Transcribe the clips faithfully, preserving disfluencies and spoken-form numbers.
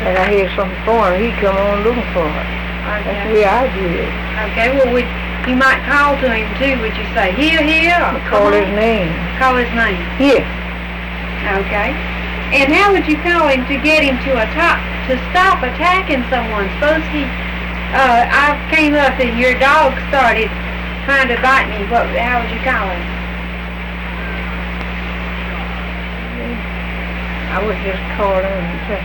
and I hear something foreign, he come on looking for it. Okay. That's the way I do it. Okay, well, would, you might call to him, too. Would you say, here, here? Or Call his name. Call his name. Here. Okay. And how would you call him to get him to attack, to stop attacking someone? Suppose he, uh, I came up and your dog started trying to bite me. What? How would you call him? I would just call him and say,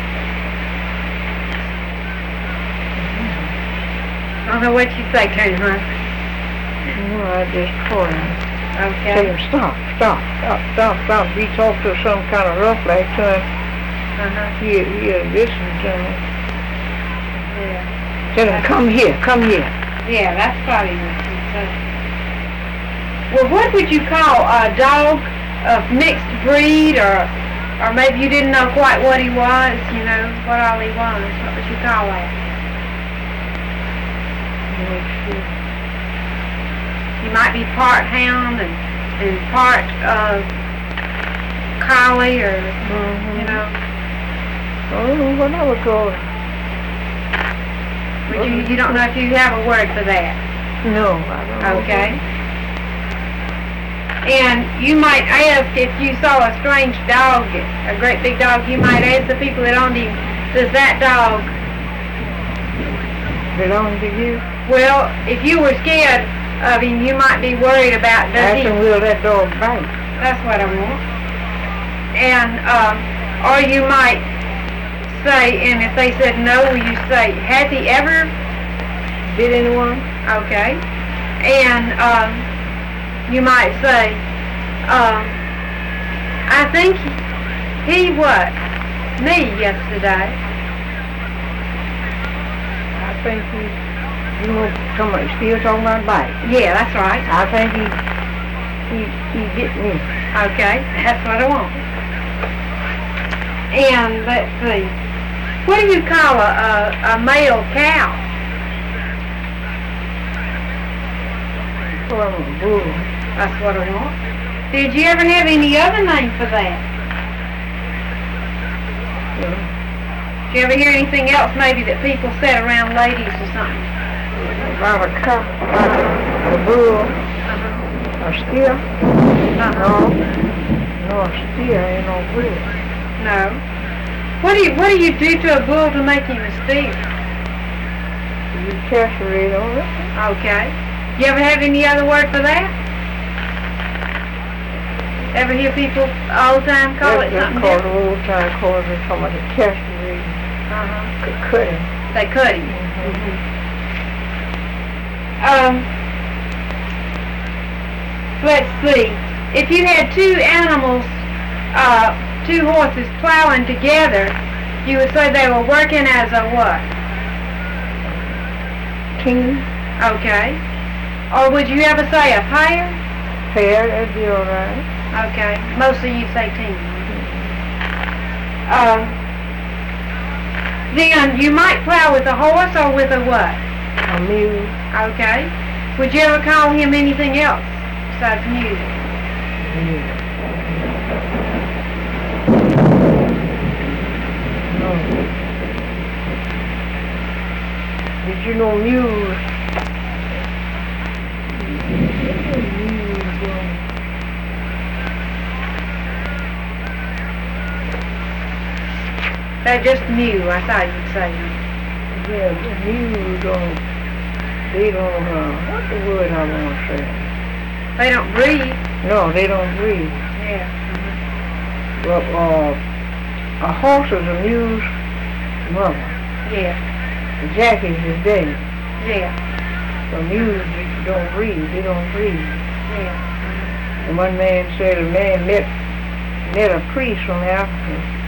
I don't know what you say to him, huh? no, I just call him. Okay. Tell him, stop, stop, stop, stop, stop. If he talk to some kind of rough like to him, Uh-huh. he'll, he'll listen to him. Yeah. Tell him, come here, come here. Yeah, that's probably what you say. Well, what would you call a dog of mixed breed, or or maybe you didn't know quite what he was, you know, what all he was? What would you call that? He might be part hound and, and part uh, collie, or, Mm-hmm. you know. Oh, what I would call it. Would you, you don't know if you have a word for that? No, I don't know. Okay. And you might ask, if you saw a strange dog, a great big dog, you might ask the people that owned him, does that dog, Belong to you? well, if you were scared of him, you might be worried about, does Ask he, him, will that dog bite? that's what I want. And, um, or you might say, and if they said no, will you say, has he ever? Did anyone? Okay. And, um, you might say, um, I think he what? Me yesterday. I think he, you know, somebody still talking about bite. Yeah, that's right. I think he, he, he get me. Okay, that's what I want. And let's see, what do you call a, a, a male cow? Oh, I'm a bull. That's what I want. Did you ever have any other name for that? Yeah. Did you ever hear anything else maybe that people said around ladies or something? About a cow, about a, a bull, Uh-huh. a steer. Uh-huh. No, no, a steer ain't no bull. No. What do you What do you do to a bull to make him a steer? You castrate on it. Okay. You ever have any other word for that? Ever hear people all the time call it That's something called different? old time called it somebody castrate. Uh-huh. Could cut him. They cut him. Mm-hmm. Um, let's see. If you had two animals, uh, two horses plowing together, you would say they were working as a what? Team, Okay. Or would you ever say a pair? pair, that'd be all right. Okay. Mostly you say team. Um, then you might plow with a horse or with a what? A mule. Okay. Would you ever call him anything else besides music? Yeah. No. Did you know mules? Mules, um, They're just mew, I thought you'd say. yeah, the mules don't, they don't, uh, what's the word I want to say? They don't breathe. No, they don't breathe. Yeah. But, uh, a horse is a mule's mother. Yeah. The Jackie's is dead. Yeah. The mules don't breathe. They don't breathe. Yeah. And one man said a man met met a priest from Africa.